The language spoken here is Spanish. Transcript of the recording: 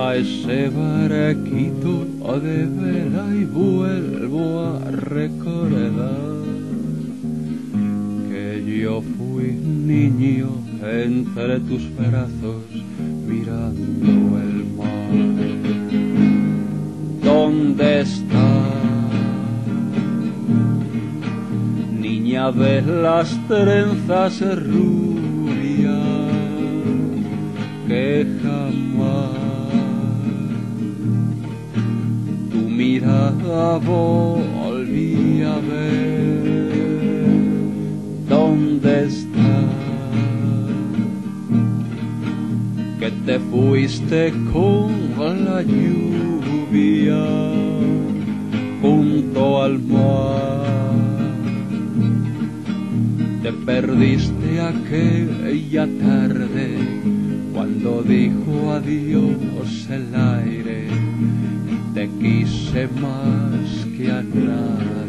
a ese barquito de vela y vuelvo a recordar que yo fui niño entre tus brazos mirando el mar. ¿Dónde estás, niña de las trenzas rubias, que jamás tu mirada volví a ver? ¿Dónde estás, que te fuiste con la lluvia junto al mar? Te perdiste aquella tarde cuando dijo adiós el aire, y te quise más que a nadie.